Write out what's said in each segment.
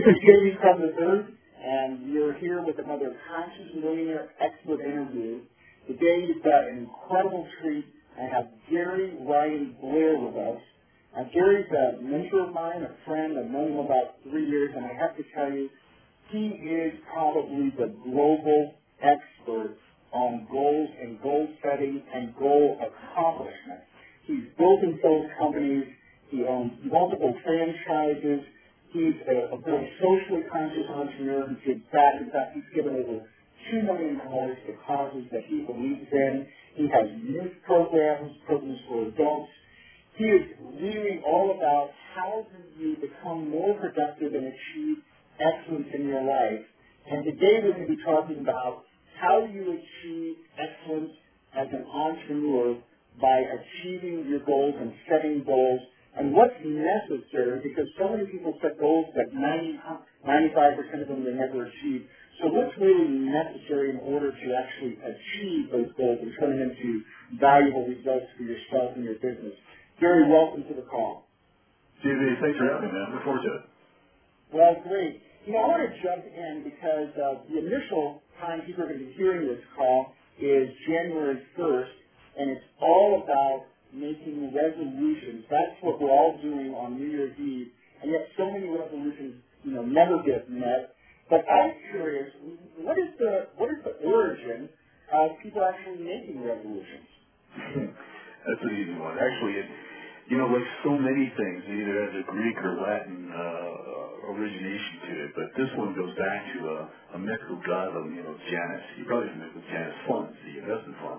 This is Jamie from the Third, and we're here with another Conscious Millionaire Expert interview. Today we've got an incredible treat. I have Gary Ryan Blair with us. Gary's a mentor of mine, a friend. I've known him about 3 years, and I have to tell you, he is probably the global expert on goals and goal setting and goal accomplishment. He's built and sold companies. He owns multiple franchises. He's a very socially conscious entrepreneur who gives back. In fact, he's given over $2 million to causes that he believes in. He has youth programs for adults. He is really all about how do you become more productive and achieve excellence in your life. And today we're going to be talking about how you achieve excellence as an entrepreneur by achieving your goals and setting goals, and what's necessary, because so many people set goals that 95% of them they never achieve. So what's really necessary in order to actually achieve those goals and turn them into valuable results for yourself and your business? Gary, welcome to the call. JV, thanks for having me, man. Look forward to it. Well, great. I want to jump in because the initial time people are going to be hearing this call is January 1st, and it's all about making resolutions. That's what we're all doing on New Year's Eve, and yet so many resolutions, never get met. But I'm curious, what is the origin of people actually making resolutions? That's an easy one. Actually, like so many things, it either has a Greek or Latin origination to it, but this one goes back to a mythical god of, Janus. You're probably familiar with Janus Funds, the investment fund.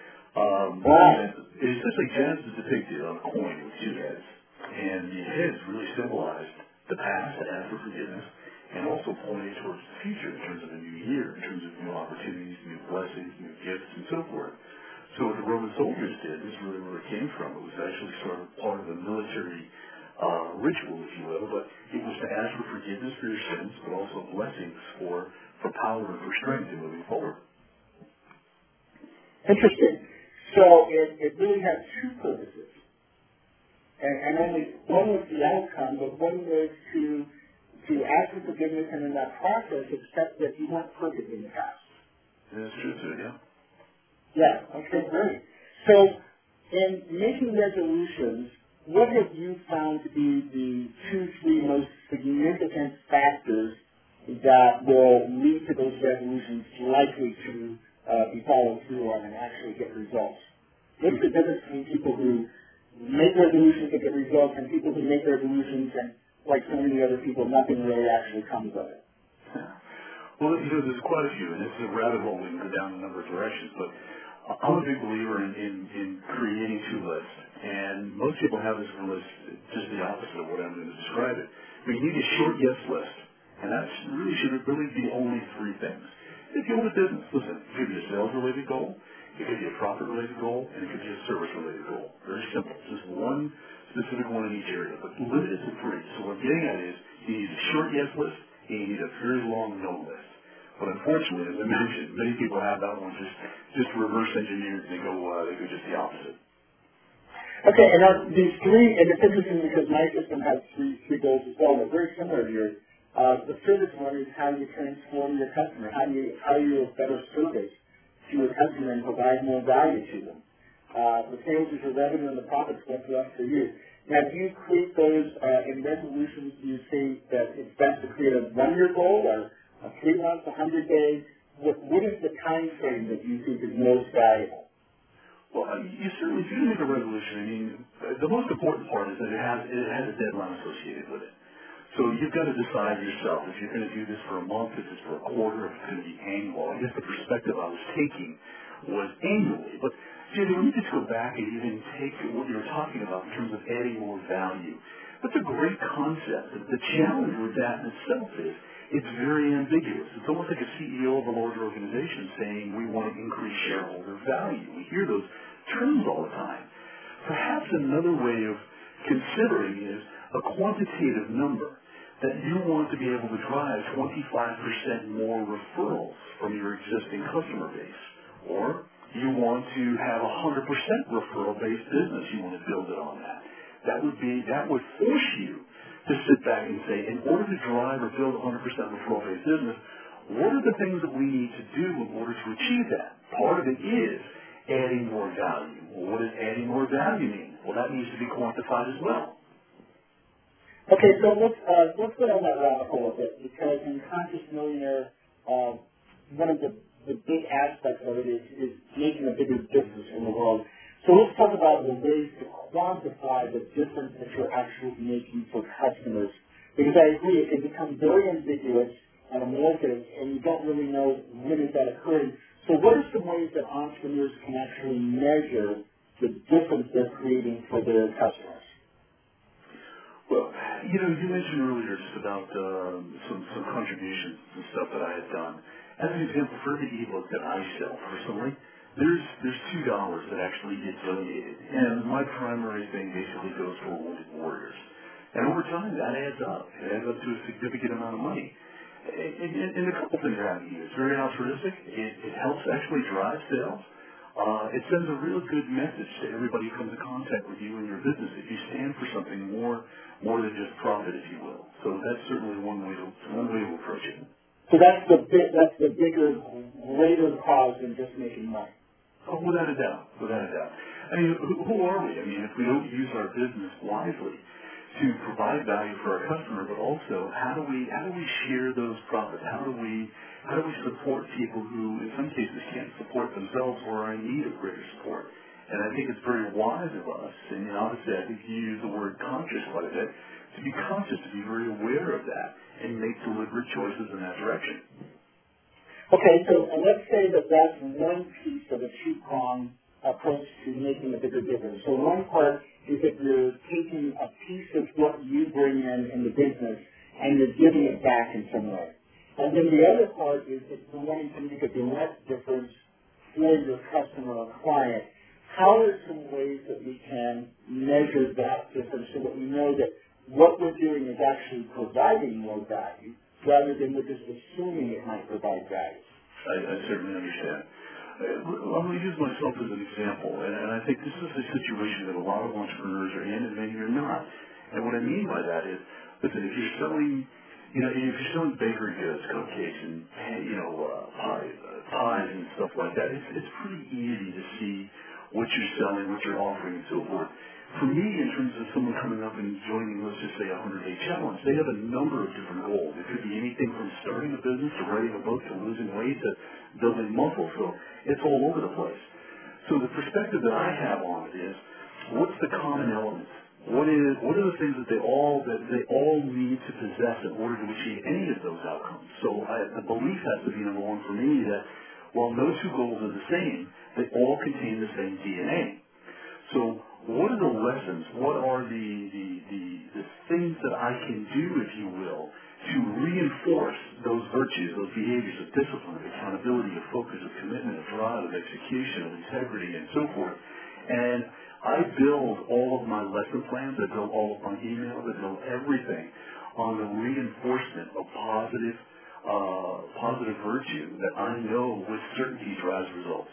It's just like Janus is depicted on a coin with two heads, and the heads really symbolized the past and asked for forgiveness, and also pointed towards the future in terms of a new year, in terms of new opportunities, new blessings, new gifts, and so forth. So what the Roman soldiers did, this is really where it came from. It was actually sort of part of a military ritual, if you will, but it was to ask for forgiveness for your sins, but also blessings for power and for strength in moving forward. Interesting. So it really had two purposes. And only one was the outcome, but one was to ask for forgiveness and in that process accept that you weren't perfect in the past. That's true too, yeah. Yeah, okay, great. So in making resolutions, what have you found to be the 2-3 most significant factors that will lead to those resolutions likely to be followed through on and actually get results? What's the difference between people who make resolutions that get results and people who make resolutions and, like so many other people, nothing really actually comes of it? Well, there's quite a few, and it's a rabbit hole. We can go down a number of directions, but I'm a big believer in creating two lists, and most people have this list just the opposite of what I'm going to describe it. But you need a short yes list, and that should really be only 3 things. If you own a business, listen, it could be a sales-related goal, it could be a profit-related goal, and it could be a service-related goal. Very simple. Just one specific one in each area, but limit it to 3. So what I'm getting at is you need a short yes list, and you need a very long no list. But unfortunately, as I mentioned, many people have that one just reverse engineered. They go just the opposite. Okay, and now these 3, and it's interesting because my system has three goals as well. They're very similar to yours. The service one is how you transform your customer, how you better service to your customer and provide more value to them. The sales is your revenue and the profits what's left for you. Now, do you create those in resolutions? Do you say that it's best to create a 1-year goal or a 3 months, 100 days? What is the time frame that you think is most valuable? Well, you certainly, if you make a resolution, the most important part is that it has a deadline associated with it. So you've got to decide yourself if you're going to do this for a month, if it's for a quarter, if it's going to be annual. I guess the perspective I was taking was annually. But, Jimmy, let me just go back and even take what you were talking about in terms of adding more value. That's a great concept. The challenge with that in itself is it's very ambiguous. It's almost like a CEO of a large organization saying we want to increase shareholder value. We hear those terms all the time. Perhaps another way of considering is a quantitative number that you want to be able to drive 25% more referrals from your existing customer base. Or you want to have 100% referral-based business. You want to build it on that. That would force you to sit back and say, in order to drive or build 100% referral-based business, what are the things that we need to do in order to achieve that? Part of it is adding more value. Well, what does adding more value mean? Well, that needs to be quantified as well. Okay, so let's go down that rabbit hole a bit, because in Conscious Millionaire, one of the big aspects of it is making a bigger difference in the world. So let's talk about the ways to quantify the difference that you're actually making for customers. Because I agree, it can become very ambiguous and amorphous, and you don't really know when is that occurring. So what are some ways that entrepreneurs can actually measure the difference they're creating for their customers? Well, you mentioned earlier just about some contributions and stuff that I had done. As an example, for the ebook that I sell personally, there's $2 that actually get donated, and my primary thing basically goes for Wounded Warriors. And over time, that adds up. It adds up to a significant amount of money. And a couple things happen here. It's very altruistic. It helps actually drive sales. It sends a real good message to everybody who comes in contact with you and your business if you stand for something more than just profit, if you will. So that's certainly one way to approach it. So that's the bigger, greater cause than just making money. Oh, without a doubt, without a doubt. I mean, who are we? I mean, if we don't use our business wisely to provide value for our customer, but also how do we share those profits? How do we support people who, in some cases, can't support themselves or are in need of greater support? And I think it's very wise of us, and obviously I think you use the word conscious quite a bit, to be conscious, to be very aware of that, and make deliberate choices in that direction. Okay, so let's say that that's one piece of a two-pronged approach to making a bigger difference. So one part is that you're taking a piece of what you bring in the business and you're giving it back in some way. And then the other part is that you're wanting to make a direct difference for your customer or client. How are some ways that we can measure that difference so that we know that what we're doing is actually providing more value rather than we're just assuming it might provide value? I certainly understand. I'm going to use myself as an example, and I think this is a situation that a lot of entrepreneurs are in, and maybe you're not. And what I mean by that is, listen, if you're selling, if you're selling bakery goods, cupcakes, and pies and stuff like that, it's pretty easy to see what you're selling, what you're offering, and so forth. For me, in terms of someone coming up and joining, let's just say, a 100-day challenge, they have a number of different goals. It could be anything from starting a business to writing a book to losing weight to building muscle. So it's all over the place. So the perspective that I have on it is, what's the common elements? What are the things that they all need to possess in order to achieve any of those outcomes? So the belief has to be, number one, for me, that while no two goals are the same, they all contain the same DNA. So what are the lessons? What are the things that I can do, if you will, to reinforce those virtues, those behaviors of discipline, of accountability, of focus, of commitment, of drive, of execution, of integrity, and so forth? And I build all of my lesson plans, I build all of my emails, I build everything on the reinforcement of positive virtue that I know with certainty drives results.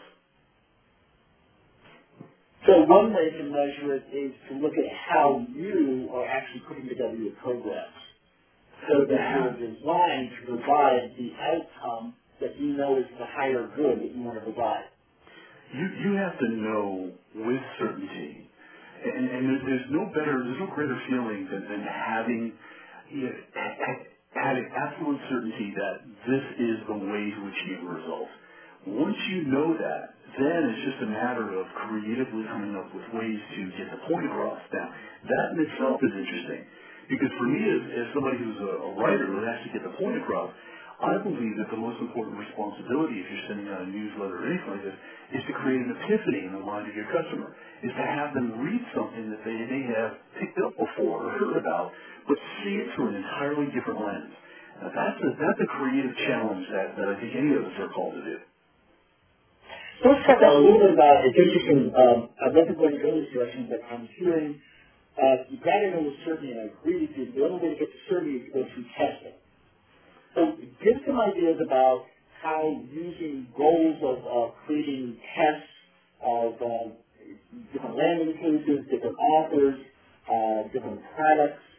So one way to measure it is to look at how you are actually putting together your programs so that you're designed to provide the outcome that you know is the higher good that you want to provide. You have to know with certainty, and there's no greater feeling than having absolute certainty that this is the way to achieve a result. Once you know that, then it's just a matter of creatively coming up with ways to get the point across. Now, that in itself is interesting, because for me, as somebody who's a writer who has to get the point across, I believe that the most important responsibility, if you're sending out a newsletter or anything like this, is to create an epiphany in the mind of your customer, is to have them read something that they may have picked up before or heard about, but see it through an entirely different lens. Now, that's a creative challenge that I think any of us are called to do. So let's talk a little bit about, it's interesting, I'd love to go into earlier directions, but I'm hearing you've got to know with certainty, and I agree with you, the only way to get to certainty is to go through testing. So give some ideas about how using goals of creating tests of different landing pages, different authors, different products,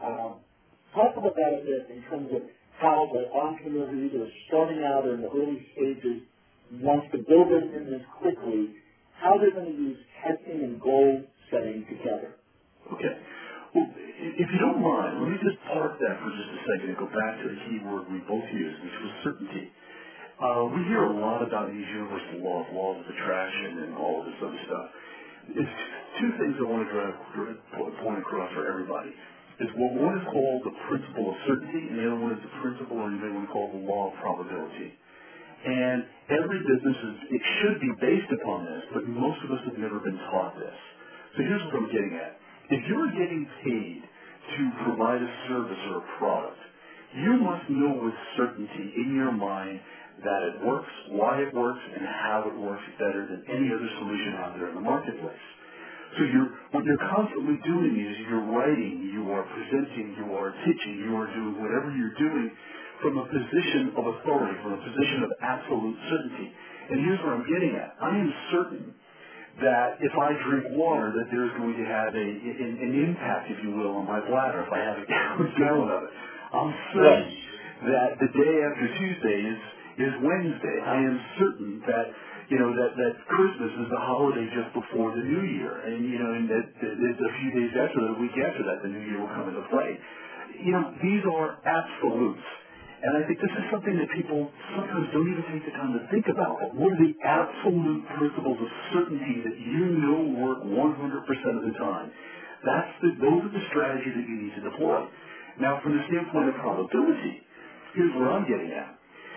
Talk about that a bit in terms of how the entrepreneur who either is starting out or in the early stages wants to build their business quickly, how they're going to use testing and goal setting together. Okay. Well, if you don't mind, let me just park that for just a second and go back to the key word we both used, which was certainty. We hear a lot about these universal laws of attraction and all of this other stuff. It's two things I want to point across for everybody. Is one is called the principle of certainty, and the other one is the principle, or you may want to call it the law of probability. And every business it should be based upon this, but most of us have never been taught this. So here's what I'm getting at. If you're getting paid to provide a service or a product, you must know with certainty in your mind that it works, why it works, and how it works better than any other solution out there in the marketplace. So what you're constantly doing is you're writing, you are presenting, you are teaching, you are doing whatever you're doing from a position of authority, from a position of absolute certainty. And here's what I'm getting at. I am certain that if I drink water, that there's going to have an impact, if you will, on my bladder if I have a gallon of it. I'm certain that the day after Tuesday is Wednesday. I am certain that that Christmas is the holiday just before the New Year, and that a few days after that, a week after that, the New Year will come into play. These are absolutes. And I think this is something that people sometimes don't even take the time to think about. What are the absolute principles of certainty that you know work 100% of the time? Those are the strategies that you need to deploy. Now, from the standpoint of probability, here's where I'm getting at.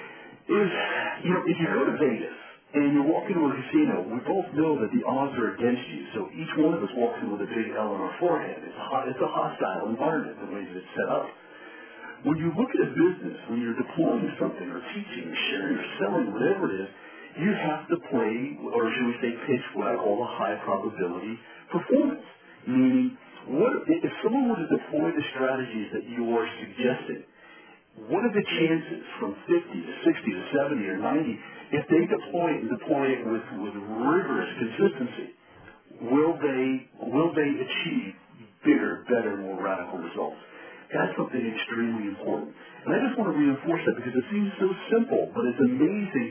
If you go to Vegas and you walk into a casino, we both know that the odds are against you. So each one of us walks in with a big L on our forehead. It's a hostile environment, the way that it's set up. When you look at a business, when you're deploying something or teaching or sharing or selling, whatever it is, you have to play, or should we say pitch, what I call a high probability performance. Meaning, if someone were to deploy the strategies that you are suggesting, what are the chances from 50 to 60 to 70 or 90, if they deploy it with rigorous consistency, will they achieve bigger, better, more radical results? That's something extremely important. And I just want to reinforce that because it seems so simple, but it's amazing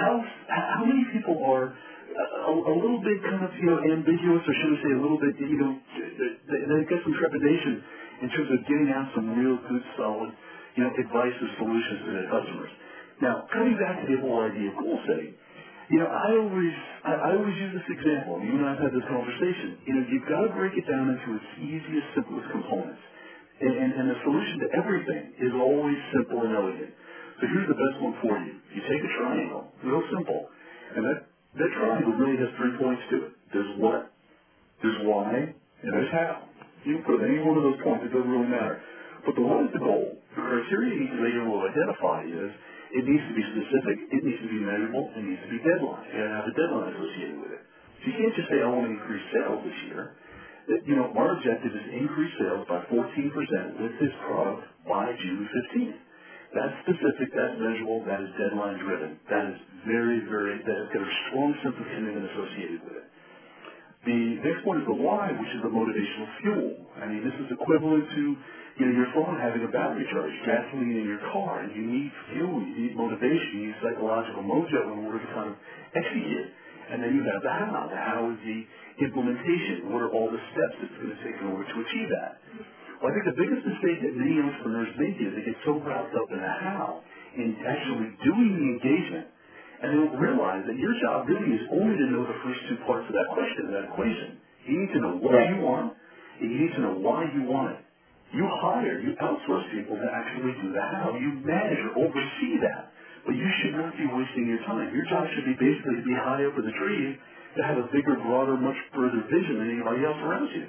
how many people are a little bit kind of, ambiguous, or should we say a little bit, they get some trepidation in terms of getting out some real good, solid, advice or solutions to their customers. Now, coming back to the whole idea of goal setting, I always use this example. You and I have had this conversation. You've got to break it down into its easiest, simplest components. And the solution to everything is always simple and elegant. So here's the best one for you. You take a triangle, real simple, and that triangle really has 3 points to it. There's what, there's why, and there's how. You can put any one of those points, it doesn't really matter. But the what is the goal? The criteria each layer will identify is it needs to be specific, it needs to be measurable, it needs to be deadline. You gotta have a deadline associated with it. So you can't just say, I want to increase sales this year. Our objective is to increase sales by 14% with this product by June 15th. That's specific, that's measurable, that is deadline driven. That is that has got a strong sense of commitment associated with it. The next one is the why, which is the motivational fuel. I mean, this is equivalent to your phone having a battery charge, gasoline in your car, and you need fuel, you need motivation, you need psychological mojo in order to kind of execute. And then you have the how. The how is the implementation. What are all the steps it's going to take in order to achieve that? Well, I think the biggest mistake that many entrepreneurs make is they get so wrapped up in the how, in actually doing the engagement, and they don't realize that your job really is only to know the first 2 parts of that question, of that equation. You need to know what you want, and you need to know why you want it. You outsource people to actually do the how. You manage or oversee that. But you should not be wasting your time. Your job should be basically to be high up in the trees, to have a bigger, broader, much further vision than anybody else around you.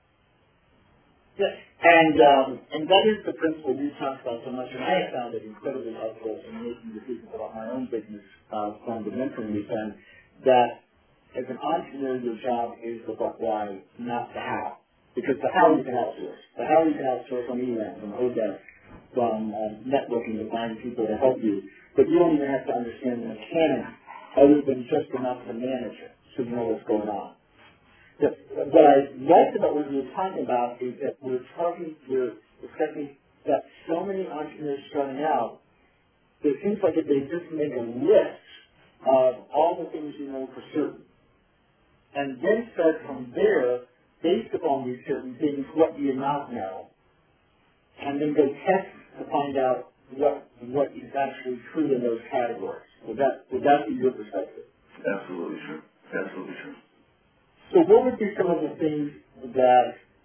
Yes, and that is the principle we talked about so much, and I have found it incredibly helpful in making decisions about my own business from the mentoring we've done, that as an entrepreneur, your job is the why, not the how. Because the how you can outsource. The how you can outsource from email, from ODES, from networking to find people to help you. But you don't even have to understand the mechanics other than just enough to manage it so you know what's going on. What I liked about what you were talking about is that we're especially that so many entrepreneurs starting out, it seems like if they just make a list of all the things you know for certain, and then start from there, based upon these certain things, what do you not know, and then go test to find out what is actually true in those categories. Would that be your perspective? Absolutely true. Absolutely true. So what would be some of the things that,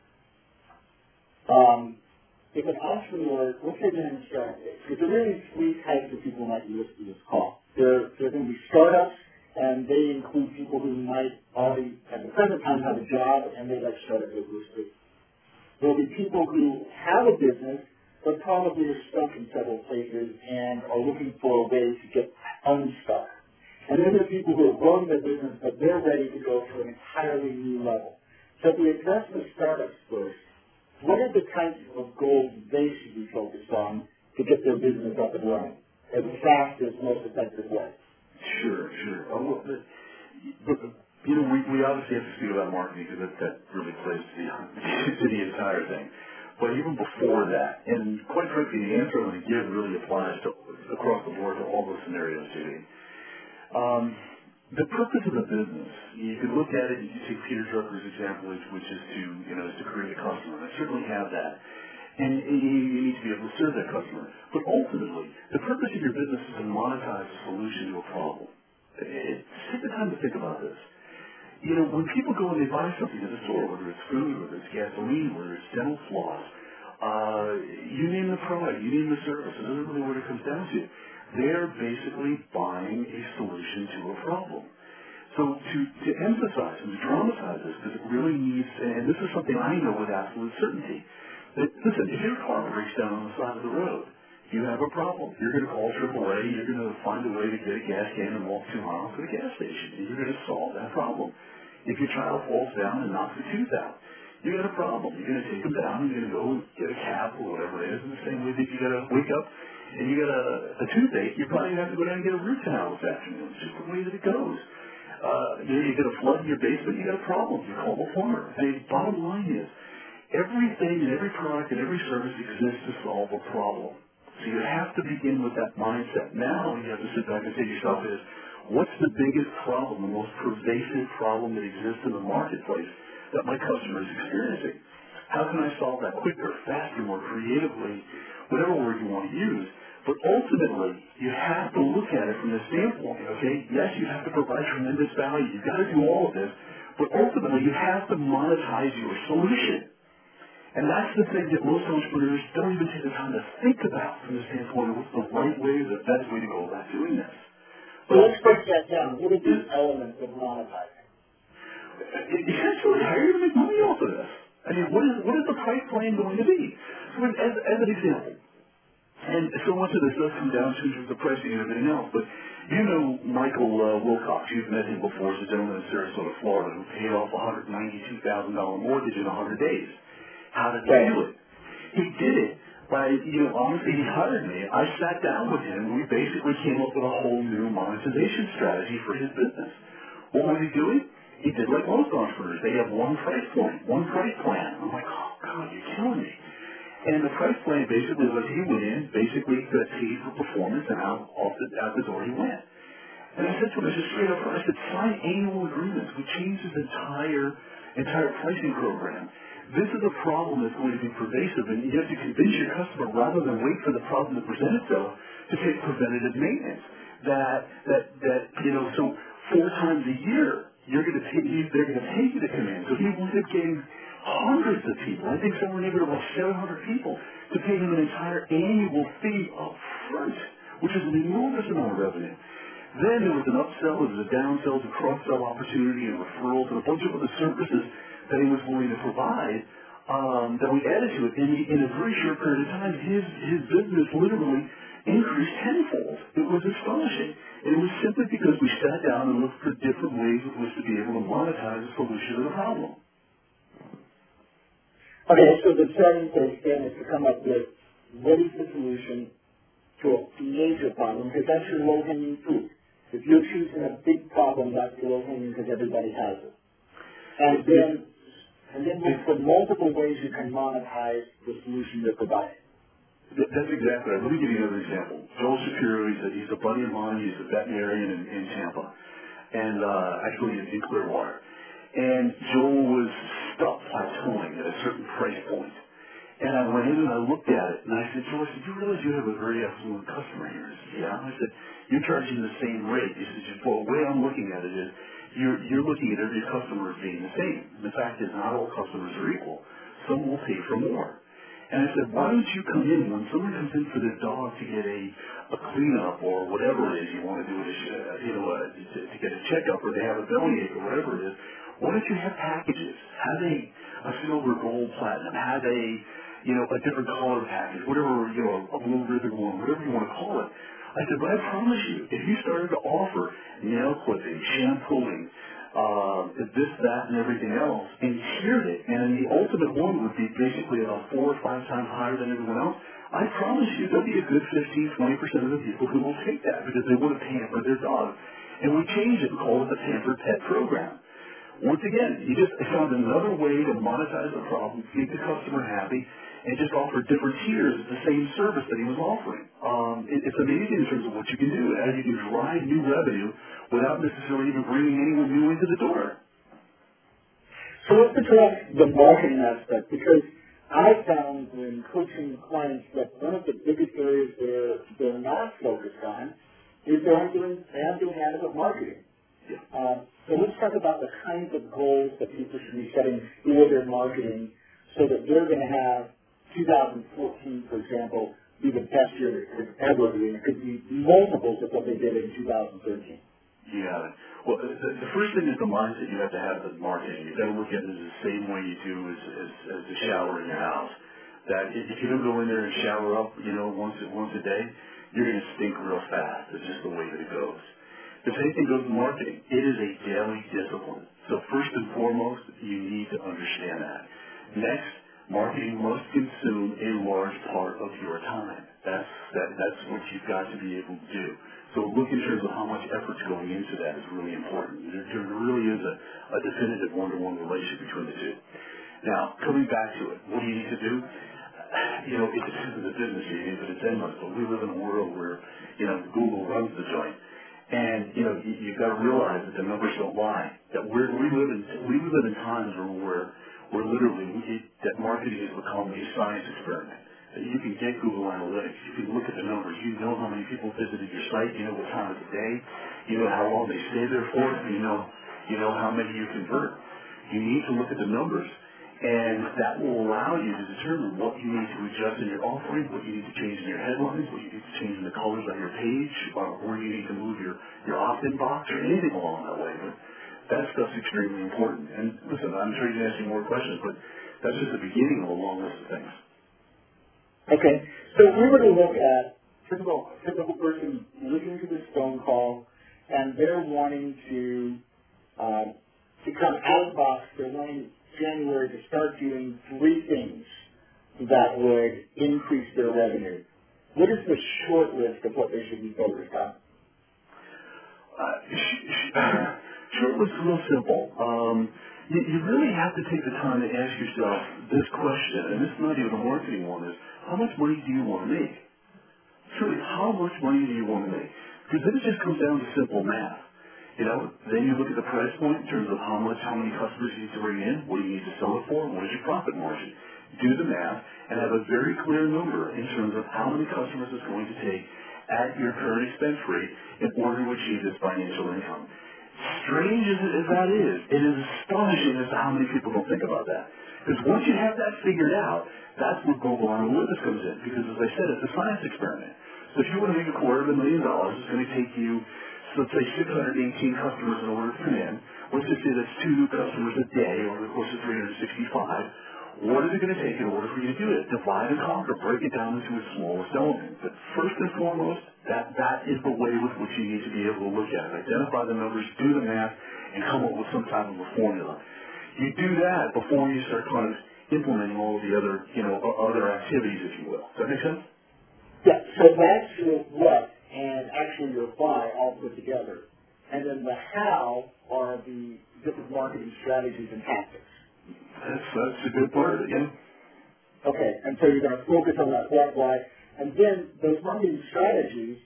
if an entrepreneur, let's say they're in the startup phase, because there are really three types of people who might be listening to this call. They're going to be startups, and they include people who might already, at the present time, have a job, and they like startup business. There will be people who have a business, but probably are stuck in several places and are looking for a way to get unstuck. And then there are people who are growing their business, but they're ready to go to an entirely new level. So if we address the startups first, what are the types of goals they should be focused on to get their business up and running as fastest, most effective way? Sure. But we obviously have to speak about marketing because that really plays to the entire thing. But even before that, and quite frankly, the answer I'm going to give really applies to across the board to all those scenarios, Judy. The purpose of the business, you could look at it, you can take Peter Drucker's example, which is to create a customer. I certainly have that. And you need to be able to serve that customer. But ultimately, the purpose of your business is to monetize a solution to a problem. Take the time to think about this. When people go and they buy something at the store, whether it's food, whether it's gasoline, whether it's dental floss, you name the product, you name the service, it doesn't really what it comes down to. They're basically buying a solution to a problem. So to emphasize and to dramatize this, because it really needs, and this is something I know with absolute certainty, that, listen, if your car breaks down on the side of the road, you have a problem. You're going to call AAA, you're going to find a way to get a gas can and walk 2 miles to the gas station, and you're going to solve that problem. If your child falls down and knocks a tooth out, you got a problem. You're going to take them down, you're going to go get a cab or whatever it is, in the same way that you got to wake up and you got a toothache, you're probably going to have to go down and get a root canal this afternoon. It's just the way that it goes. You get a flood in your basement, you got a problem. You call the plumber. The bottom line is, everything and every product and every service exists to solve a problem. So you have to begin with that mindset. Now you have to sit back and say to yourself is, what's the biggest problem, the most pervasive problem that exists in the marketplace that my customer is experiencing? How can I solve that quicker, faster, more creatively, whatever word you want to use? But ultimately, you have to look at it from the standpoint, okay? Yes, you have to provide tremendous value. You've got to do all of this. But ultimately, you have to monetize your solution. And that's the thing that most entrepreneurs don't even take the time to think about from the standpoint of what's the right way, the best way to go about doing this. So let's break that down. What are the elements of monetizing? Essentially, how are you going to make money off of this? I mean, what is the price plan going to be? So as an example, and so much of this does come down to the pricing and everything else, but you know Michael Wilcox, you've met him before, as a gentleman in Sarasota, Florida, who paid off a $192,000 mortgage in 100 days. How did he do it? He did it by, honestly, he hired me. I sat down with him, and we basically came up with a whole new monetization strategy for his business. What was he doing? He did like most entrepreneurs. They have one price point, one price plan. I'm like, oh, God, you're killing me. And the price plan basically was he went in, basically got paid for performance, and out the door he went. And I said to him, I said straight up, I said, sign annual agreements. We changed his entire pricing program. This is a problem that's going to be pervasive, and you have to convince your customer rather than wait for the problem to present itself to take preventative maintenance. So 4 times a year, they're going to pay you to come in. So he wound up getting hundreds of people, I think somewhere near about 700 people, to pay him an entire annual fee up front, which is an enormous amount of revenue. Then there was an upsell, there was a downsell, a cross-sell opportunity, and referrals, and a bunch of other services that he was willing to provide that we added to it. And in a very short period of time, his business literally increased tenfold. It was astonishing. And it was simply because we sat down and looked for different ways with which to be able to monetize a solution to the problem. Okay, so the starting place then is to come up with what is the solution to a major problem, because that's your low-hanging fruit. If you're choosing a big problem, that's the low-hanging because everybody has it. And then look for multiple ways you can monetize the solution you're providing. That's exactly right. Let me give you another example. Joel Shapiro, he's a buddy of mine. He's a veterinarian in Tampa, and actually in Clearwater. And Joel was stuck plateauing at a certain price point. And I went in and I looked at it, and I said, Joel, I said, you realize you have a very affluent customer here? He said, yeah. I said, you're charging the same rate. He said, well, the way I'm looking at it is you're looking at every customer as being the same. And the fact is not all customers are equal. Some will pay for more. And I said, why don't you come in when someone comes in for their dog to get a cleanup or whatever it is you want to do, to get a checkup, or they have a bellyache or whatever it is, why don't you have packages? Have a silver, gold, platinum, have a different color package, whatever, a blue ribbon one, whatever you want to call it. I said, but I promise you, if you started to offer nail clipping, shampooing, this, that, and everything else, and tiered it, and then the ultimate one would be basically about 4 or 5 times higher than everyone else, I promise you there'll be a good 15-20% of the people who will take that because they want to pamper their dog. And we changed it and called it the Pampered Pet Program. Once again, you just found another way to monetize the problem, keep the customer happy, and just offer different tiers of the same service that he was offering. It's amazing in terms of what you can do, as you can drive new revenue without necessarily even bringing anyone new into the door. So let's address the marketing aspect, because I found when coaching clients that one of the biggest areas they're not focused on is they aren't doing adequate marketing. So let's talk about the kinds of goals that people should be setting for their marketing so that they're going to have 2014, for example, be the best year it's ever been. It could be multiples of what they did in 2013. Yeah. Well, the first thing is the mindset you have to have with marketing. You've got to look at it the same way you do as the shower in your house. That if you don't go in there and shower up, once a day, you're going to stink real fast. It's just the way that it goes. The same thing goes with marketing. It is a daily discipline. So first and foremost, you need to understand that. Next, marketing must consume a large part of your time. That's what you've got to be able to do. So look in terms of how much effort's going into that is really important. There really is a definitive one-to-one relationship between the two. Now, coming back to it, what do you need to do? This is a business meeting, but it's endless. But we live in a world where, Google runs the joint. And, you've got to realize that the numbers don't lie. That we live in times where literally that marketing has become a science experiment. You can get Google Analytics. You can look at the numbers. You know how many people visited your site. You know what time of the day. You know how long they stay there for. You know how many you convert. You need to look at the numbers. And that will allow you to determine what you need to adjust in your offering, what you need to change in your headlines, what you need to change in the colors on your page, or you need to move your opt-in box or anything along that way. But that stuff's extremely important. And listen, I'm sure you can ask me more questions, but that's just the beginning of a long list of things. Okay. So if we were to look at typical person listening to this phone call, and they're wanting to come out of the box, they're wanting January to start doing 3 things that would increase their revenue. What is the short list of what they should be focused on? Short list is real simple. You really have to take the time to ask yourself this question, and this is not even a marketing one, is how much money do you want to make? Truly, how much money do you want to make? Because then it just comes down to simple math. Then you look at the price point in terms of how many customers you need to bring in, what do you need to sell it for, and what is your profit margin. Do the math and have a very clear number in terms of how many customers it's going to take at your current expense rate in order to achieve this financial income. Strange as that is, it is astonishing as to how many people don't think about that. Because once you have that figured out, that's where Google Analytics comes in. Because as I said, it's a science experiment. So if you want to make $250,000, it's going to take you, let's say 618 customers in order to come in. Let's just say that's 2 new customers a day over the course of 365. What is it going to take in order for you to do it? Divide and conquer. Break it down into its smallest element. But first and foremost, that is the way with which you need to be able to look at it. Identify the numbers, do the math, and come up with some type of a formula. You do that before you start kind of implementing all of the other, other activities, if you will. Does that make sense? Yeah. So that's your what and actually your why all put together. And then the how are the different marketing strategies and tactics. That's a good part of it, yeah. Okay, and so you're going to focus on that what, why, and then those marketing strategies,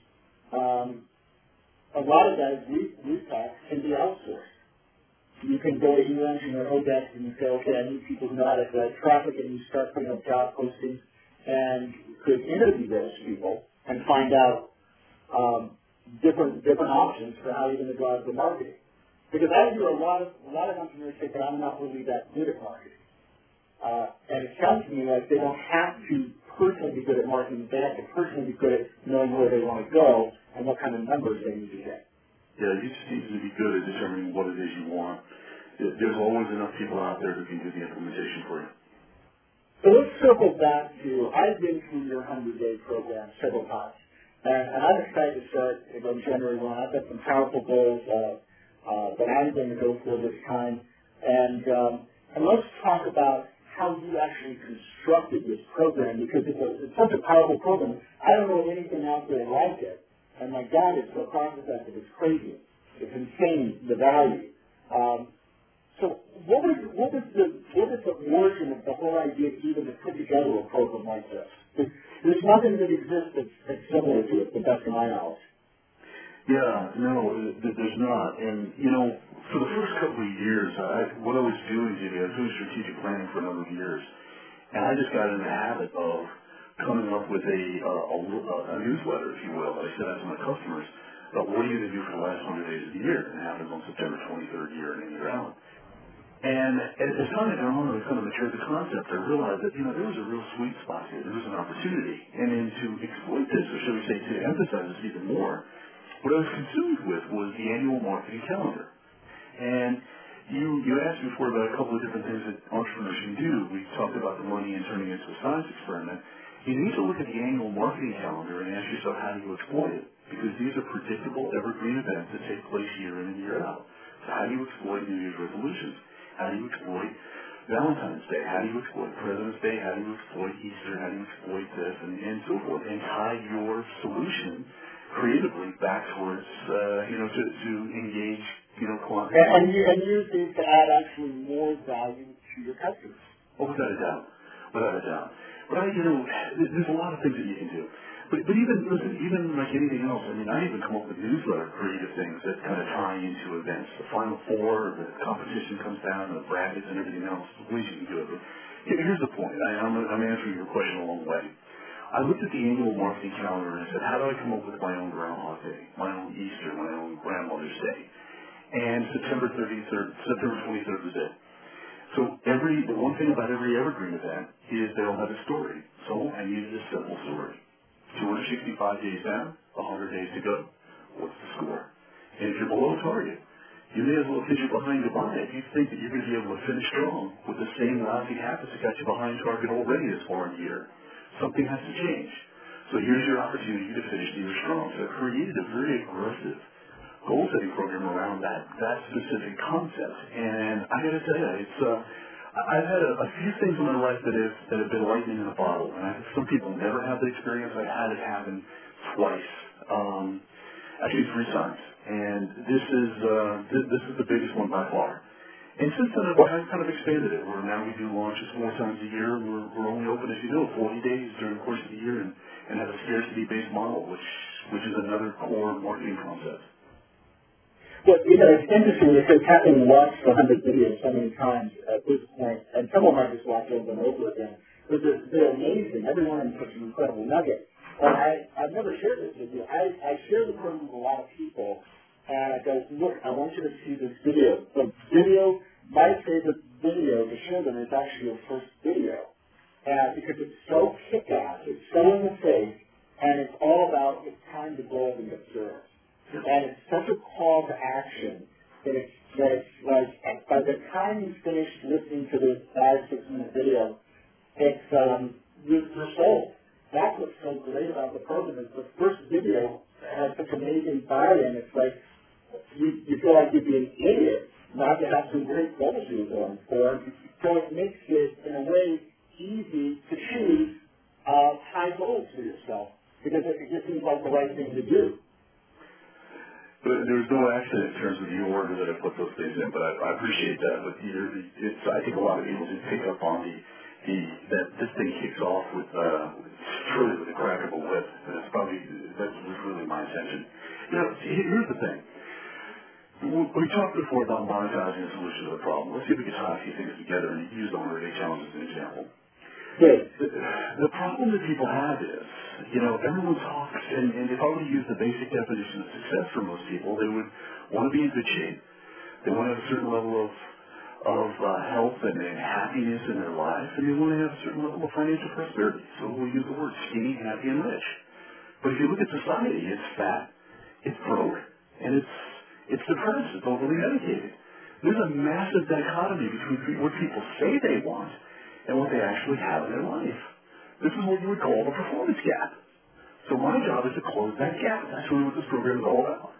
a lot of that, we've talked, can be outsourced. You can go to eEngine or Odesk and you say, okay, I need people who know how to drive traffic, and you start putting up job postings and could interview those people and find out different options for how you're going to drive the marketing. Because I hear a lot of entrepreneurs say that I'm not really that good at marketing. And it sounds to me like they don't have to personally be good at marketing. They have to personally be good at knowing where they want to go and what kind of numbers they need to get. Yeah, you just need to be good at determining what it is you want. There's always enough people out there who can do the implementation for you. So let's circle back to, I've been through your 100-day program several times. And I'm excited to start on January 1. I've got some powerful goals that I'm going to go for this time. And let's talk about how you actually constructed this program, because it's such a powerful program. I don't know of anything out there like it. And my God, it's so cost-effective. It's crazy. It's insane, the value. So what was the origin of the whole idea even to put together a program like this? There's nothing that exists that's similar to it, to the best of my knowledge. Yeah, no, there's not. And, for the first couple of years, what I was doing, Jimmy, I was doing strategic planning for a number of years. And I just got in the habit of coming up with a newsletter, if you will, that I sent out to my customers about what are you going to do for the last 100 days of the year. And it happens on September 23rd, year in and year out. And as time went on, I kind of matured the concept. I realized that, there was a real sweet spot here. There was an opportunity. And then to exploit this, or should we say to emphasize this even more, what I was consumed with was the annual marketing calendar. And you asked before about a couple of different things that entrepreneurs can do. We talked about the money and turning it into a science experiment. You need to look at the annual marketing calendar and ask yourself, how do you exploit it? Because these are predictable, evergreen events that take place year in and year out. So how do you exploit New Year's resolutions? How do you exploit Valentine's Day? How do you exploit President's Day? How do you exploit Easter? How do you exploit this? And so forth. And tie your solution creatively back towards, to engage, clients. And use these to add actually more value to your customers. Oh, without a doubt. Without a doubt. But there's a lot of things that you can do. But even like anything else, I even come up with newsletter creative things that kind of tie into events. The Final Four, the competition comes down, the brackets and everything else. Ways you can do it. But here's the point. I'm answering your question along the way. I looked at the annual marketing calendar and I said, how do I come up with my own Groundhog Day, my own Easter, my own Grandmother's Day? And September 23rd was it. So the one thing about every evergreen event is they'll have a story. So I needed a simple story. 265 days down, 100 days to go. What's the score? And if you're below target, you may as well pitch it behind Dubai if you think that you're going to be able to finish strong with the same lousy habits that got you behind target already this far in the year. Something has to change. So here's your opportunity to finish the year strong. So I created a very aggressive goal-setting program around that specific concept. And I got to tell you, I've had a few things in my life that have been lightning in a bottle. And some people never have the experience. I had it happen twice, actually 3 times. And this is the biggest one by far. And since then, I've kind of expanded it. Where now we do launches 4 times a year. We're only open, as you know, 40 days during the course of the year, and have a scarcity-based model, which is another core marketing concept. Well, it's interesting because having watched the 100 videos so many times at this point, and some of them I just watch over and over again, but they're amazing. Every one of them is such an incredible nugget. But I've never shared this with you. I share the program with a lot of people, and I go, look, I want you to see this video. My favorite video to share them is actually your first video. Because it's so kick-ass, it's so in the face, and it's all about it's time to go and observe. And it's such a call to action that it's like, by the time you finish listening to this 5-6 minute video, you're sold. That's what's so great about the program is the first video has such amazing buy-in. It's like you feel like you'd be an idiot not to have some great goals you're going for. So it makes it, in a way, easy to choose high goals for yourself because it just seems like the right thing to do. But there's no accident in terms of the order that I put those things in, but I appreciate that. But I think a lot of people just pick up on that this thing kicks off with truly with the crack of a whip. And that was really my intention. Here's the thing. We talked before about monetizing the solution to the problem. Let's see if we can tie a few things together and use the 100-day challenge as an example. Good. The problem that people have is, everyone talks, and if I were to use the basic definition of success for most people, they would want to be in good shape. They want to have a certain level of health and happiness in their life, and they want to have a certain level of financial prosperity. So we'll use the word skinny, happy, and rich. But if you look at society, it's fat, it's broke, and it's depressed, it's overly medicated. There's a massive dichotomy between what people say they want and what they actually have in their life. This is what you would call the performance gap. So my job is to close that gap. That's really what this program is all about.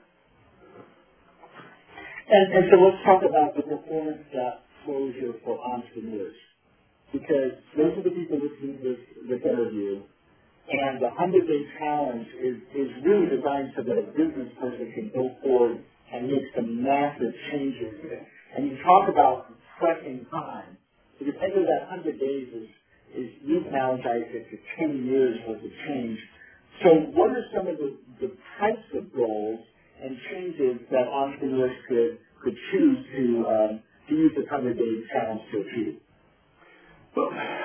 And so let's talk about the performance gap closure for entrepreneurs, because those are the people listening to this interview, and the 100-day challenge is really designed so that a business person can go forward and make some massive changes. And you talk about compressing time. Because think of that 100 days is you've analogized it to 10 years worth of change. So what are some of the types of goals and changes that entrepreneurs could choose to use the 100-day challenge to achieve? Well,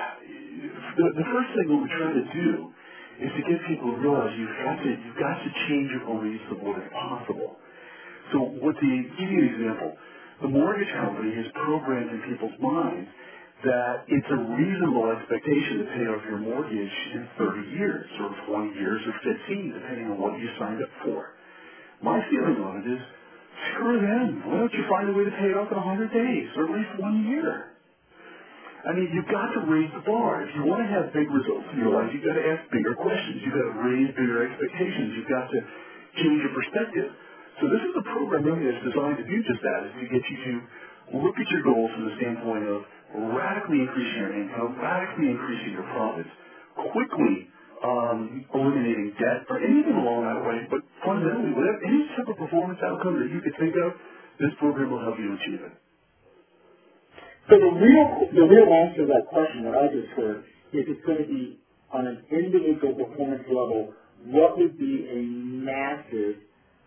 the first thing that we're trying to do is to get people to realize you've got to change your beliefs of what is possible. So give you an example. The mortgage company has programmed in people's minds that it's a reasonable expectation to pay off your mortgage in 30 years or 20 years or 15, depending on what you signed up for. My feeling on it is, screw them. Why don't you find a way to pay it off in 100 days or at least 1 year? I mean, you've got to raise the bar. If you want to have big results in your life, you've got to ask bigger questions. You've got to raise bigger expectations. You've got to change your perspective. So this is a program really that's designed to do just that, is to get you to look at your goals from the standpoint of radically increasing your income, radically increasing your profits, quickly eliminating debt or anything along that way, but fundamentally, whatever any type of performance outcome that you could think of, this program will help you achieve it. So the real answer to that question that I just heard is it's going to be on an individual performance level, what would be a massive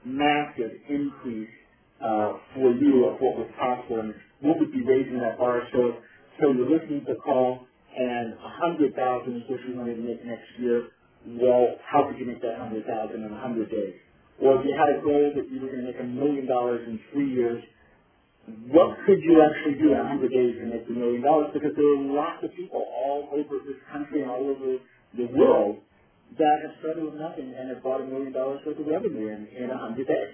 increase for you of what was possible, and what would be raising that bar? So you're listening to the call, and 100,000 is what you wanted to make next year. Well, how could you make that 100,000 in 100 days? Or if you had a goal that you were going to make $1 million in 3 years, what could you actually do in 100 days to make $1 million? Because there are lots of people all over this country and all over the world that have started with nothing and have brought $1 million worth of revenue in 100 days.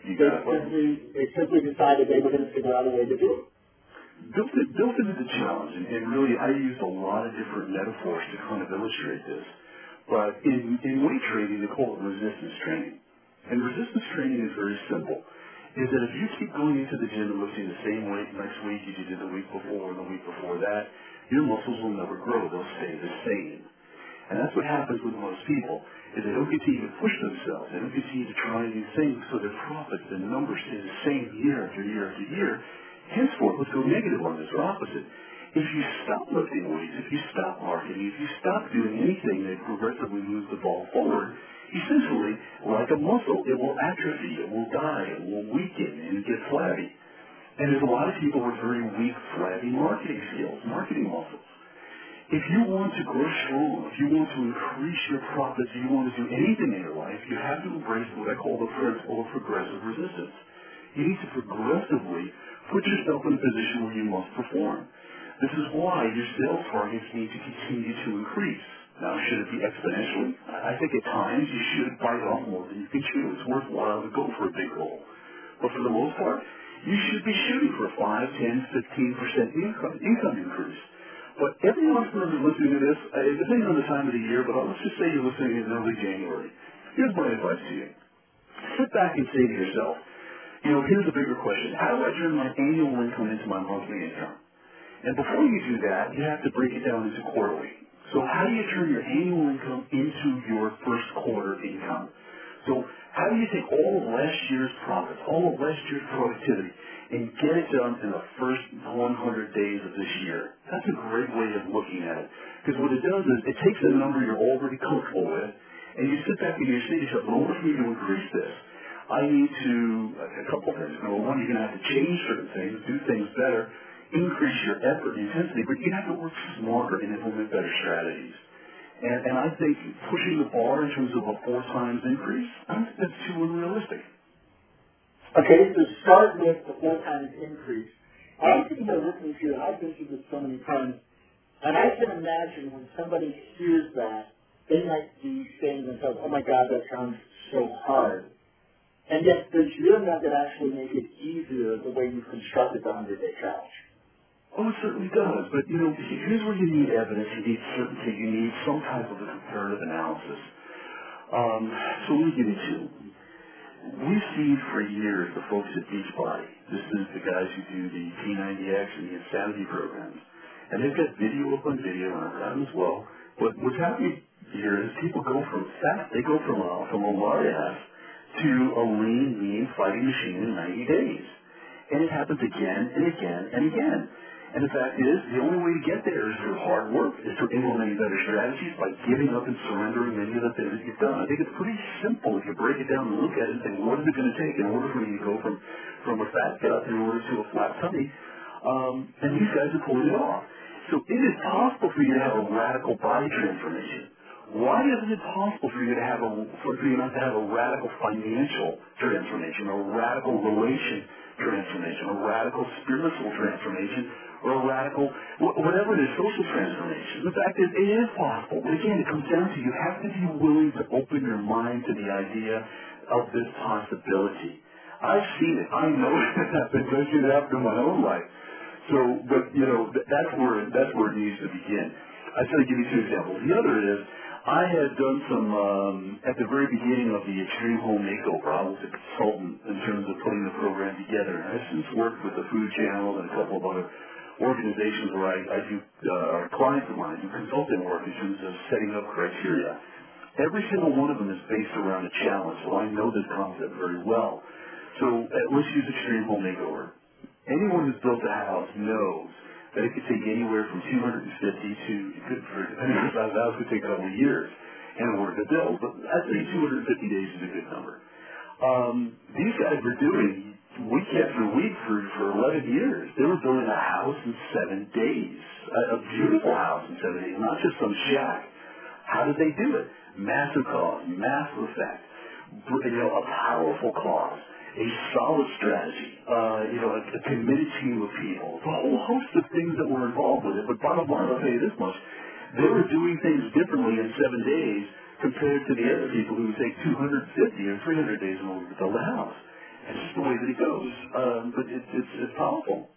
They simply decided they were going to figure out a way to do it. Built into the challenge, and really I used a lot of different metaphors to kind of illustrate this, but in weight training they call it resistance training. And resistance training is very simple, is that if you keep going into the gym and lifting the same weight next week as you did the week before and the week before that, your muscles will never grow, they'll stay the same. And that's what happens with most people, is they don't continue to push themselves, they don't continue to try new things, so their profits and numbers stay the same year after year after year. Henceforth, let's go negative on this, or opposite. If you stop lifting weights, if you stop marketing, if you stop doing anything that progressively moves the ball forward, essentially, like a muscle, it will atrophy, it will die, it will weaken and get flabby. And there's a lot of people with very weak, flabby marketing skills, marketing muscles. If you want to grow strong, if you want to increase your profits, if you want to do anything in your life, you have to embrace what I call the principle of progressive resistance. You need to progressively put yourself in a position where you must perform. This is why your sales targets need to continue to increase. Now, should it be exponentially? I think at times you should bite off more than you can chew. It's worthwhile to go for a big goal. But for the most part, you should be shooting for a 5, 10, 15% income increase. But every entrepreneur who's listening to this, depending on the time of the year, but let's just say you're listening in early January. Here's my advice to you. Sit back and say to yourself, here's a bigger question. How do I turn my annual income into my monthly income? And before you do that, you have to break it down into quarterly. So how do you turn your annual income into your first quarter income? So how do you take all of last year's profits, all of last year's productivity, and get it done in the first 100 days of this year? That's a great way of looking at it. Because what it does is it takes a number you're already comfortable with, and you sit back and you say to yourself, in order for me to increase this, I need to, a couple of things. Number one, you're going to have to change certain things, do things better, increase your effort and intensity, but you have to work smarter and implement better strategies. And I think pushing the bar in terms of a 4 times increase, I don't think that's too unrealistic. Okay, so start with the 4 times increase. I think about listening to you, and I've been through this so many times, and I can imagine when somebody hears that, they might be saying to themselves, oh my God, that sounds so hard. And yet, does your method actually make it easier the way you've constructed the 100-day challenge? Oh, it certainly does. But, here's where you need evidence, you need certainty, you need some type of a comparative analysis. So let me give you 2. We've seen for years the folks at Beachbody. This is the guys who do the P90X and the Insanity programs. And they've got video upon video, and I've got them as well. But what's happening here is people go from fat, they go from a large ass to a lean, mean fighting machine in 90 days. And it happens again and again and again. And the fact is, the only way to get there is through hard work, is through implementing better strategies, by giving up and surrendering many of the things that you've done. I think it's pretty simple if you break it down and look at it and think, what is it going to take in order for me to go from a fat gut in order to a flat tummy? And these guys are pulling it off. So it is possible for you to have a radical body transformation. Why isn't it possible for you to have for you not to have a radical financial transformation, a radical relation transformation, a radical spiritual transformation, or a radical, whatever it is, social transformation? The fact is, it is possible. But again, it comes down to you have to be willing to open your mind to the idea of this possibility. I've seen it. I know it happens. I've seen it happen in my own life. So, but that's where it needs to begin. I said I'd give you 2 examples. The other is, I had done some, at the very beginning of the Extreme Home Makeover, I was a consultant in terms of putting the program together. And I've since worked with the Food Channel and a couple of other organizations where I do, clients of mine do consulting work in terms of setting up criteria. Every single one of them is based around a challenge, so I know this concept very well. So let's use Extreme Home Makeover. Anyone who's built a house knows that it could take anywhere from 250 to, depending on the size of the house, could take a couple of years in order to build. But I'd say 250 days is a good number. These guys were doing week after week for 11 years. They were building a house in 7 days, a beautiful house in 7 days, not just some shack. How did they do it? Massive cause, massive effect, a powerful cause, a solid strategy, a committed team of people. It's a whole host of things that were involved with it, but bottom line, I'll tell you this much, they were doing things differently in 7 days compared to the other people who take 250 or 300 days in order to build a house. It's just the way that it goes, but it's powerful.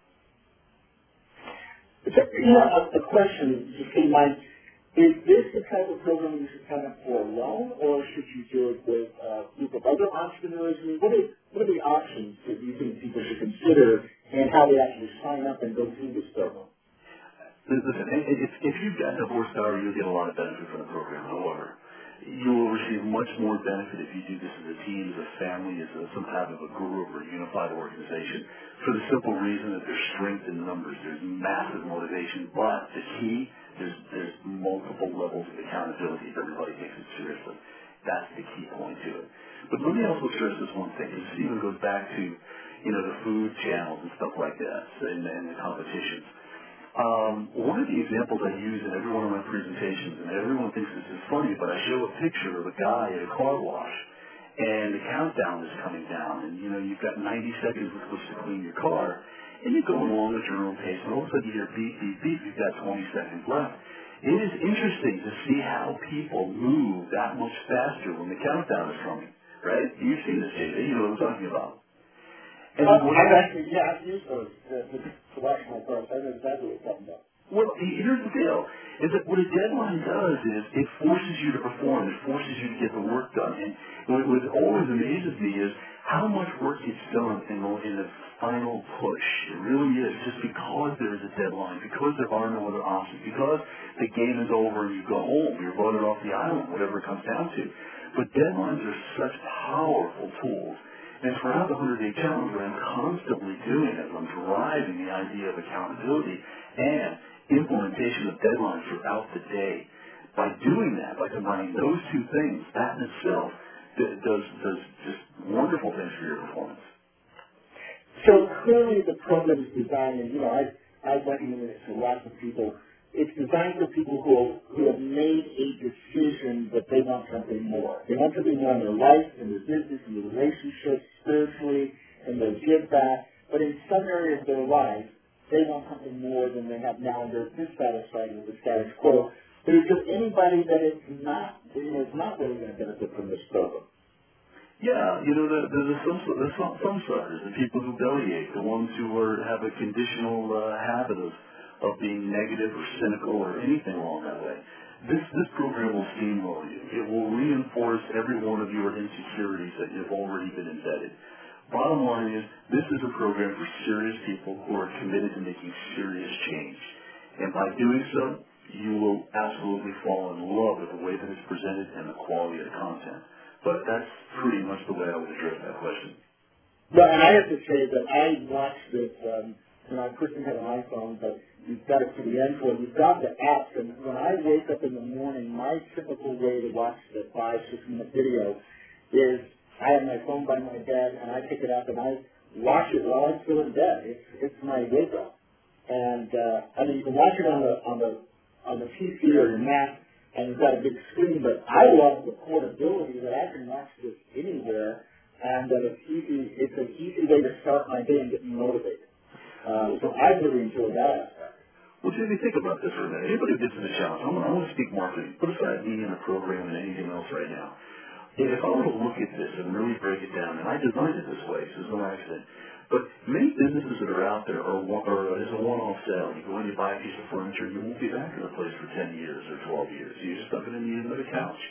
A question just came to mind. Is this the type of program you should sign up for alone, or should you do it with a group of other entrepreneurs? I mean, what are the options that you think people should consider and how they actually sign up and go through this program? Listen, if you've got enough horsepower, you'll get a lot of benefit from the program. However, you will receive much more benefit if you do this as a team, as a family, as some type of a group or a unified organization, for the simple reason that there's strength in numbers. There's massive motivation, but the key, there's multiple levels of accountability if everybody takes it seriously. That's the key point to it. But let me also stress this one thing, because it even goes back to, the food channels and stuff like that, and the competitions. One of the examples I use in every one of my presentations, and everyone thinks this is funny, but I show a picture of a guy at a car wash, and the countdown is coming down, and you've got 90 seconds with which to clean your car, and you're going along at your own pace, and all of a sudden you hear beep, beep, beep, you've got 20 seconds left. It is interesting to see how people move that much faster when the countdown is coming, right? You've seen this, JJ, you know what I'm talking about. And I've used those to wash my cars. I know exactly what you're talking about. Well, here's the deal, is that what a deadline does is it forces you to perform. It forces you to get the work done. And what always amazes me is how much work gets done in the final push. It really is, just because there is a deadline, because there are no other options, because the game is over and you go home, you're voted off the island, whatever it comes down to. But deadlines are such powerful tools. And throughout the 100-day challenge, what I'm constantly doing is I'm driving the idea of accountability and implementation of deadlines throughout the day. By doing that, by combining those two things, that in itself does just wonderful things for your performance. So clearly the program is designed, and I've recommended it to lots of people. It's designed for people who have made a decision that they want something more. They want something more in their life, in their business, in their relationships, spiritually, in their give back. But in some areas of their life, they want something more than they have now, and they're dissatisfied with the status quo. But is there anybody that is not really going to benefit from this program? Yeah, there's some suckers, the people who bellyache, the ones who have a conditional habit of being negative or cynical or anything along that way. This program will steamroll you. It will reinforce every one of your insecurities that you've already been embedded. Bottom line is, this is a program for serious people who are committed to making serious change. And by doing so, you will absolutely fall in love with the way that it's presented and the quality of the content. But that's pretty much the way I would address that question. Well, and I have to say that I watched this, I personally have an iPhone, but you've got it to the end for it. You've got the apps, and when I wake up in the morning, my typical way to watch the 5-6 minute video is I have my phone by my bed, and I pick it up, and I watch it while I'm still in bed. It's my wake up. And, you can watch it on the PC or your Mac, and you've got a big screen, but I love the portability that I can watch this anywhere, and that it's an easy way to start my day and get me motivated. So I really enjoy that aspect. Well, Jamie, think about this for a minute. Anybody who gets in the challenge, I want to speak marketing. Put aside me and the program and anything else right now. If I were to look at this and really break it down, and I designed it this way, so there's no accident, but many businesses that are out there is a one-off sale. You go in, you buy a piece of furniture, you won't be back in the place for 10 years or 12 years. You're just not going to need another couch.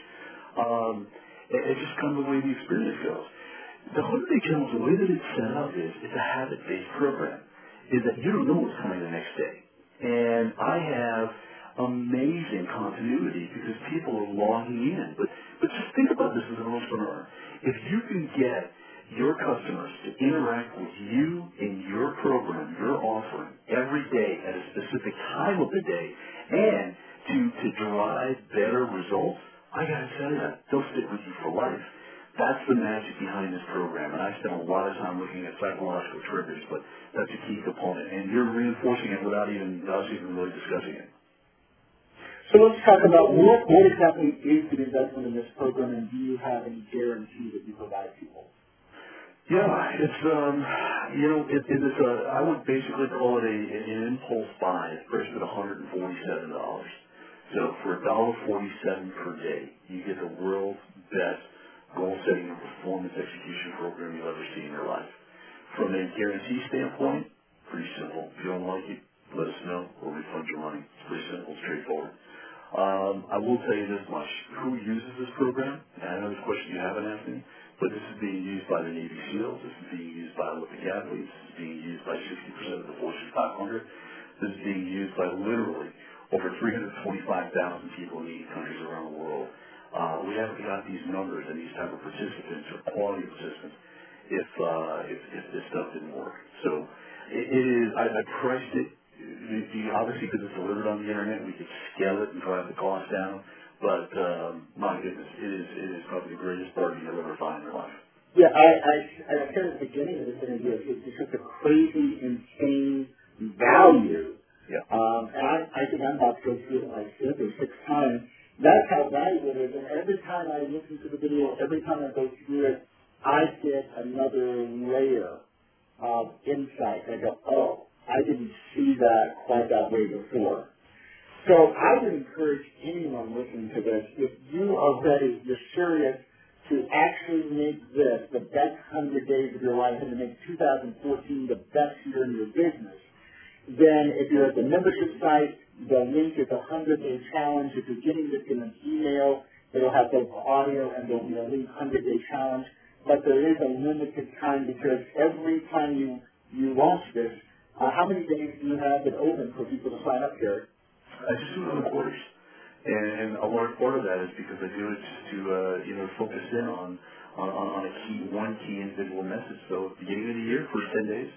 It's just kind of the way the experience goes. The 100-day challenge, the way that it's set up is it's a habit-based program, is that you don't know what's coming the next day. And I have amazing continuity because people are logging in. But just think about this as an entrepreneur. If you can get your customers to interact with you in your program, your offering, every day at a specific time of the day, and to drive better results, I got to tell you, they'll stick with you for life. That's the magic behind this program, and I spend a lot of time looking at psychological triggers, but that's a key component, and you're reinforcing it without us even really discussing it. So let's talk about what exactly is the investment in this program, and do you have any guarantee that you provide people? Yeah, it's I would basically call it an impulse buy. It's priced at $147. So for $1.47 per day, you get the world's best goal-setting and performance execution program you'll ever see in your life. From a guarantee standpoint, pretty simple. If you don't like it, let us know. We'll refund your money. It's pretty simple, straightforward. I will tell you this much. Who uses this program? And I know this question you haven't asked me, but this is being used by the Navy SEALs. This is being used by Olympic athletes. This is being used by 60% of the Fortune 500. This is being used by literally over 325,000 people in 80 countries around the world. We haven't got these numbers and these type of participants or quality participants if this stuff didn't work. So it is. I priced it. Obviously, because it's delivered on the internet, we could scale it and drive the cost down. But my goodness, it is probably the greatest bargain you'll ever find in your life. Yeah, I said at the beginning of this interview, it's just a crazy, insane value. Yeah. And I think I'm about to go through it like 5th or 6th time. That's how valuable it is. And every time I listen to the video, every time I go through it, I get another layer of insight. I go, oh, I didn't see that quite that way before. So I would encourage anyone listening to this, if you are ready, you're serious to actually make this the best 100 days of your life and to make 2014 the best year in your business, then if you're at the membership site, the link is a 100-day challenge. If you're getting this in an email, it'll have both audio and there'll be a link 100-day challenge. But there is a limited time because every time you launch this, how many days do you have it open for people to sign up, Gary? I just do it on quarters. And a large part of that is because I do it just to, focus in on one key individual message. So at the beginning of the year, first 10 days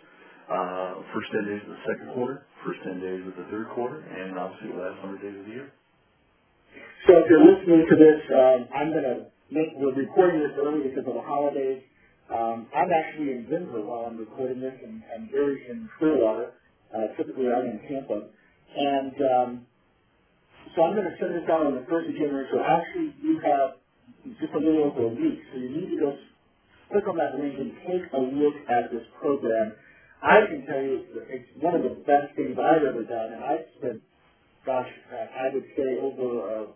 of the second quarter, first 10 days of the third quarter, and obviously the last 100 days of the year. So if you're listening to this, we're recording this early because of the holidays. I'm actually in Denver while I'm recording this, and Gary's in Clearwater. Typically I'm in Tampa. And so I'm going to send this out on the 1st of January. So actually you have just a little over a week. So you need to go click on that link and take a look at this program. I can tell you it's one of the best things I've ever done. And I've spent, I would say over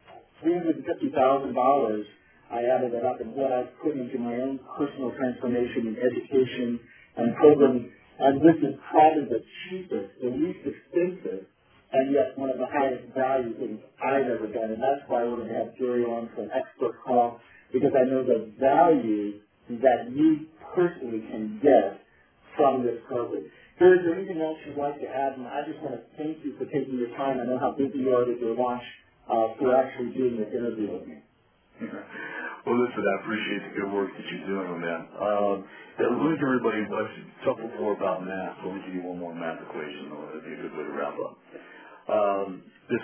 $350,000. I added it up and what I've put into my own personal transformation and education and programming. And this is probably the cheapest, the least expensive, and yet one of the highest value things I've ever done. And that's why we're going to have Gary on for an expert call, because I know the value that you personally can get from this program. Gary, is there anything else you'd like to add? And I just want to thank you for taking your time. I know how busy you are with your launch for actually doing this interview with me. Well, listen, I appreciate the good work that you're doing on that. Let me give everybody talk more about math. Let me give you one more math equation. That'd be a good way to wrap up. There's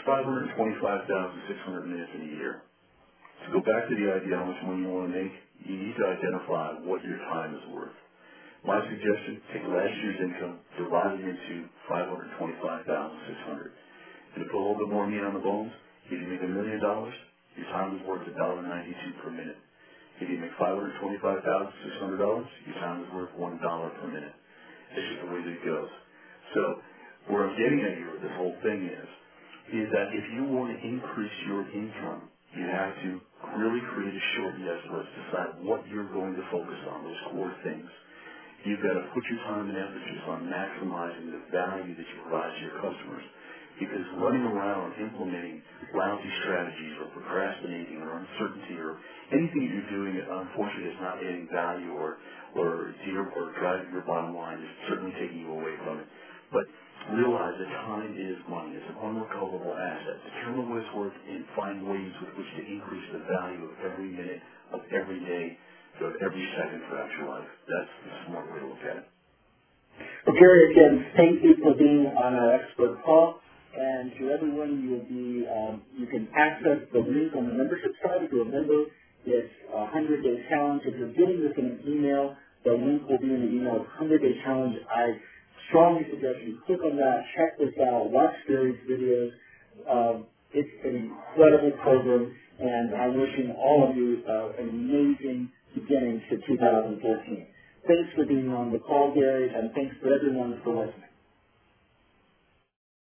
525,600 minutes in a year. To go back to the idea how much money you want to make, you need to identify what your time is worth. My suggestion, take last year's income, divide it into 525,600. And to put a little bit more meat on the bones, if you make $1 million, your time is worth $1.92 per minute. If you make $525,600, your time is worth $1 per minute. It's just the way that it goes. So where I'm getting at here with this whole thing is that if you want to increase your income, you have to really create a short yes list, decide what you're going to focus on, those core things. You've got to put your time and emphasis on maximizing the value that you provide to your customers. Because running around implementing lousy strategies or procrastinating or uncertainty or anything that you're doing that unfortunately is not adding value or driving your bottom line is certainly taking you away from it. But realize that time is money. It's an unrecoverable asset. Determine what it's worth and find ways with which to increase the value of every minute, of every day, of every second throughout your life. That's the smart way to look at it. Well, Gary, again, thank you for being on our expert call. And to everyone, you can access the link on the membership site. If you're a member, it's a 100-day challenge. If you're getting this in an email, the link will be in the email. 100-day challenge. I strongly suggest you click on that, check this out, watch Gary's videos. It's an incredible program, and I'm wishing all of you an amazing beginning to 2014. Thanks for being on the call, Gary, and thanks for everyone for listening.